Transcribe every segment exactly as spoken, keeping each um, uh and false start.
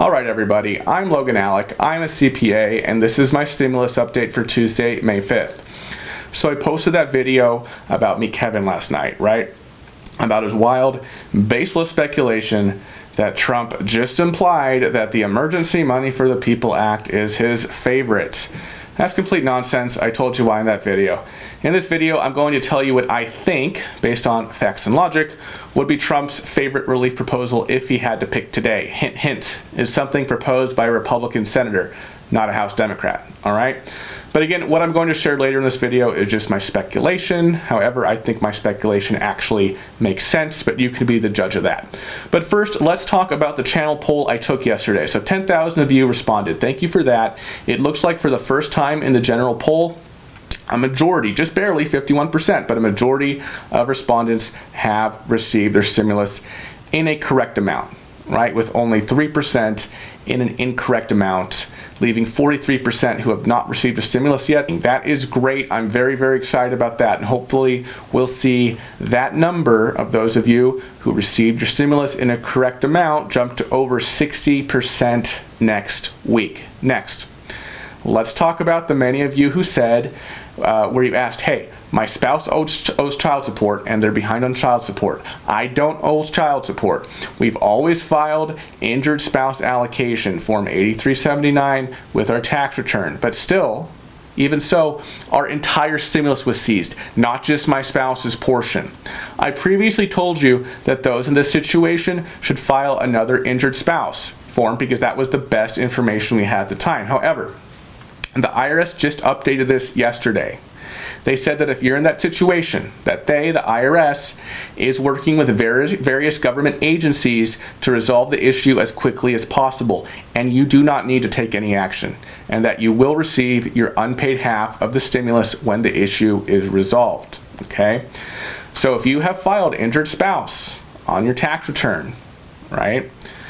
Alright everybody, I'm Logan Alec, I'm a C P A, and this is my stimulus update for Tuesday, May fifth. So I posted that video about Meet Kevin last night, right? About his wild, baseless speculation that Trump just implied that the Emergency Money for the People Act is his favorite. That's complete nonsense. I told you why in that video. In this video, I'm going to tell you what I think, based on facts and logic, would be Trump's favorite relief proposal if he had to pick today. Hint, hint, is something proposed by a Republican senator, not a House Democrat, all right? But again, what I'm going to share later in this video is just my speculation. However, I think my speculation actually makes sense, but you can be the judge of that. But first, let's talk about the channel poll I took yesterday. So ten thousand of you responded. Thank you for that. It looks like for the first time in the general poll, a majority, just barely fifty-one percent, but a majority of respondents have received their stimulus in a correct amount, right? With only three percent in an incorrect amount, leaving forty-three percent who have not received a stimulus yet. That is great. I'm very, very excited about that. And hopefully we'll see that number of those of you who received your stimulus in a correct amount jump to over sixty percent next week. Next, let's talk about the many of you who said, uh, where you asked, hey, my spouse owes, owes child support and they're behind on child support. I don't owe child support. We've always filed injured spouse allocation, Form eighty-three seventy-nine, with our tax return. But still, even so, our entire stimulus was seized, not just my spouse's portion. I previously told you that those in this situation should file another injured spouse form because that was the best information we had at the time. However, the I R S just updated this yesterday. They said that if you're in that situation, that they, the I R S, is working with various, various government agencies to resolve the issue as quickly as possible, and you do not need to take any action, and that you will receive your unpaid half of the stimulus when the issue is resolved, okay? So if you have filed injured spouse on your tax return, right,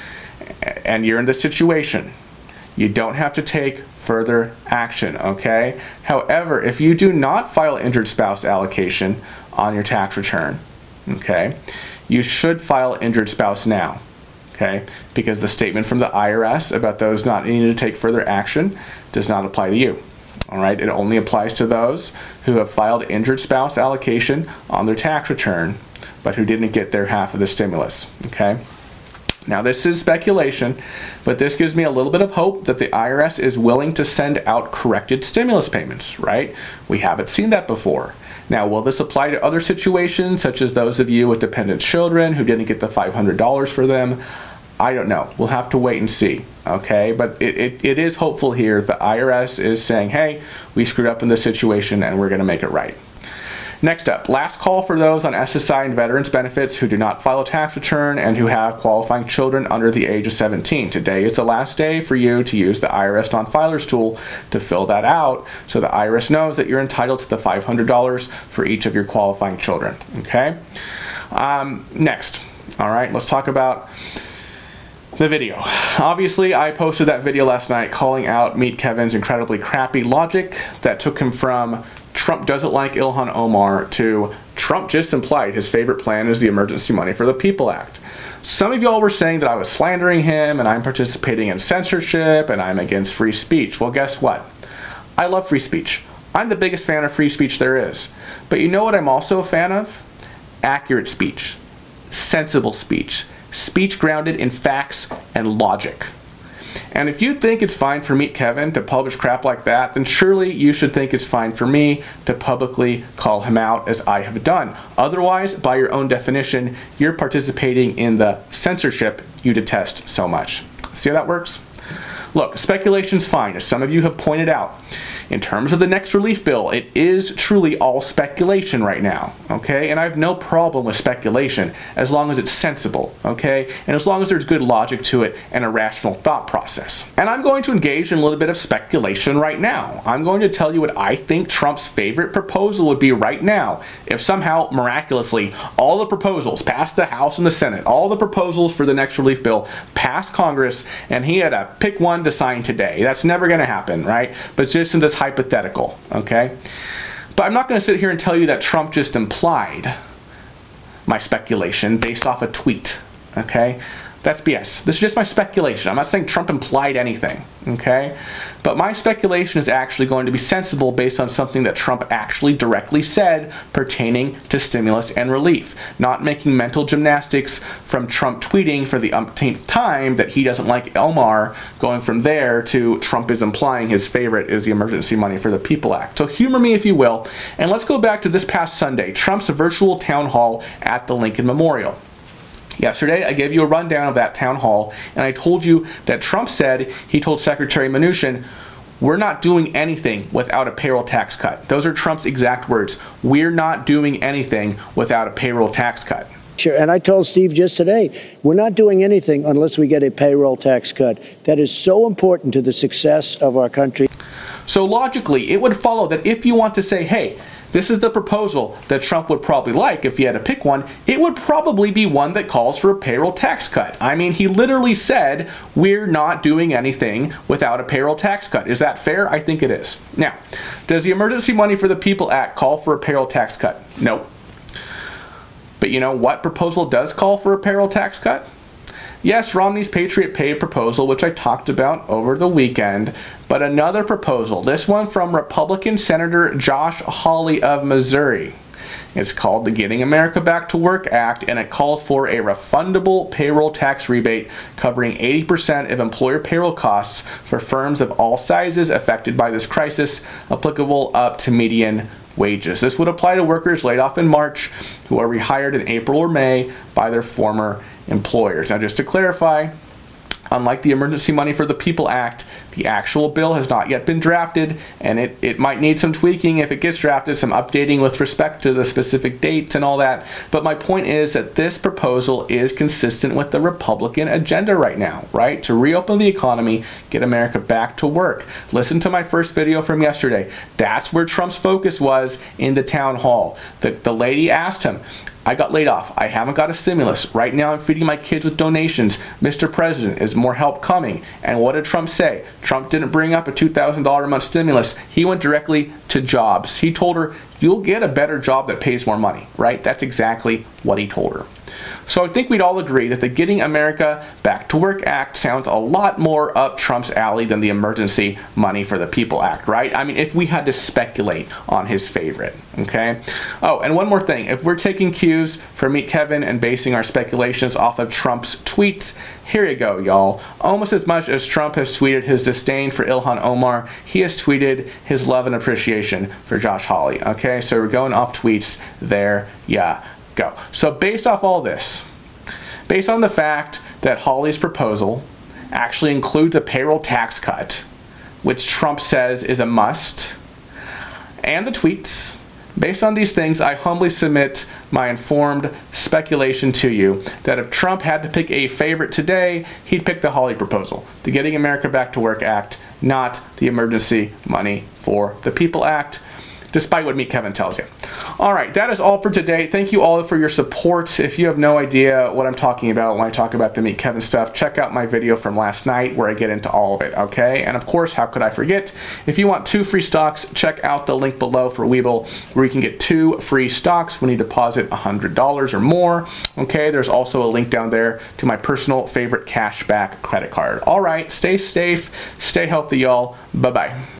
and you're in this situation, you don't have to take further action, okay? However, if you do not file injured spouse allocation on your tax return, okay, you should file injured spouse now, okay? Because the statement from the I R S about those not needing to take further action does not apply to you, all right? It only applies to those who have filed injured spouse allocation on their tax return, but who didn't get their half of the stimulus, okay? Now this is speculation, but this gives me a little bit of hope that the I R S is willing to send out corrected stimulus payments, right? We haven't seen that before. Now, will this apply to other situations, such as those of you with dependent children who didn't get the five hundred dollars for them? I don't know. We'll have to wait and see, okay? But it, it, it is hopeful here. The I R S is saying, hey, we screwed up in this situation and we're going to make it right. Next up, last call for those on S S I and veterans benefits who do not file a tax return and who have qualifying children under the age of seventeen. Today is the last day for you to use the I R S non-filers tool to fill that out so the I R S knows that you're entitled to the five hundred dollars for each of your qualifying children, okay? Um, next, all right, let's talk about the video. Obviously, I posted that video last night calling out Meet Kevin's incredibly crappy logic that took him from Trump doesn't like Ilhan Omar to Trump just implied his favorite plan is the Emergency Money for the People Act. Some of y'all were saying that I was slandering him and I'm participating in censorship and I'm against free speech. Well, guess what? I love free speech. I'm the biggest fan of free speech there is. But you know what I'm also a fan of? Accurate speech. Sensible speech. Speech grounded in facts and logic. And if you think it's fine for Meet Kevin to publish crap like that, then surely you should think it's fine for me to publicly call him out as I have done. Otherwise, by your own definition, you're participating in the censorship you detest so much. See how that works? Look, speculation's fine, as some of you have pointed out. In terms of the next relief bill, it is truly all speculation right now, okay? And I have no problem with speculation as long as it's sensible, okay? And as long as there's good logic to it and a rational thought process. And I'm going to engage in a little bit of speculation right now. I'm going to tell you what I think Trump's favorite proposal would be right now if somehow, miraculously, all the proposals passed the House and the Senate, all the proposals for the next relief bill passed Congress, and he had to pick one to sign today. That's never going to happen, right? But just in this hypothetical, okay? But I'm not going to sit here and tell you that Trump just implied my speculation based off a tweet, okay? That's B S. This is just my speculation. I'm not saying Trump implied anything, okay? But my speculation is actually going to be sensible based on something that Trump actually directly said pertaining to stimulus and relief, not making mental gymnastics from Trump tweeting for the umpteenth time that he doesn't like Omar, going from there to Trump is implying his favorite is the Emergency Money for the People Act. So humor me if you will, and let's go back to this past Sunday, Trump's virtual town hall at the Lincoln Memorial. Yesterday, I gave you a rundown of that town hall, and I told you that Trump said he told Secretary Mnuchin, we're not doing anything without a payroll tax cut. Those are Trump's exact words. We're not doing anything without a payroll tax cut. Sure, and I told Steve just today, we're not doing anything unless we get a payroll tax cut. That is so important to the success of our country. So logically, it would follow that if you want to say, hey, this is the proposal that Trump would probably like if he had to pick one, it would probably be one that calls for a payroll tax cut. I mean, he literally said, we're not doing anything without a payroll tax cut. Is that fair? I think it is. Now, does the Emergency Money for the People Act call for a payroll tax cut? No. But you know what proposal does call for a payroll tax cut? Yes, Romney's Patriot Pay proposal, which I talked about over the weekend, but another proposal, this one from Republican Senator Josh Hawley of Missouri. It's called the Getting America Back to Work Act, and it calls for a refundable payroll tax rebate covering eighty percent of employer payroll costs for firms of all sizes affected by this crisis, applicable up to median wages. This would apply to workers laid off in March who are rehired in April or May by their former employers. Now, just to clarify, unlike the Emergency Money for the People Act, the actual bill has not yet been drafted, and it, it might need some tweaking if it gets drafted, some updating with respect to the specific dates and all that. But my point is that this proposal is consistent with the Republican agenda right now, right? To reopen the economy, get America back to work. Listen to my first video from yesterday. That's where Trump's focus was in the town hall. The, the lady asked him, I got laid off. I haven't got a stimulus. Right now I'm feeding my kids with donations. Mister President, is more help coming? And what did Trump say? Trump didn't bring up a two thousand dollars a month stimulus. He went directly to jobs. He told her, you'll get a better job that pays more money, right? That's exactly what he told her. So I think we'd all agree that the Getting America Back to Work Act sounds a lot more up Trump's alley than the Emergency Money for the People Act, right? I mean, if we had to speculate on his favorite, okay? Oh, and one more thing. If we're taking cues from Meet Kevin and basing our speculations off of Trump's tweets, here you go, y'all. Almost as much as Trump has tweeted his disdain for Ilhan Omar, he has tweeted his love and appreciation for Josh Hawley, okay? So we're going off tweets there, yeah. Go. So based off all this, based on the fact that Hawley's proposal actually includes a payroll tax cut, which Trump says is a must, and the tweets, based on these things, I humbly submit my informed speculation to you that if Trump had to pick a favorite today, he'd pick the Hawley proposal, the Getting America Back to Work Act, not the Emergency Money for the People Act, despite what Meet Kevin tells you. All right, that is all for today. Thank you all for your support. If you have no idea what I'm talking about when I talk about the Meet Kevin stuff, check out my video from last night where I get into all of it, okay? And of course, how could I forget? If you want two free stocks, check out the link below for Webull, where you can get two free stocks when you deposit one hundred dollars or more, okay? There's also a link down there to my personal favorite cashback credit card. All right, stay safe, stay healthy, y'all. Bye-bye.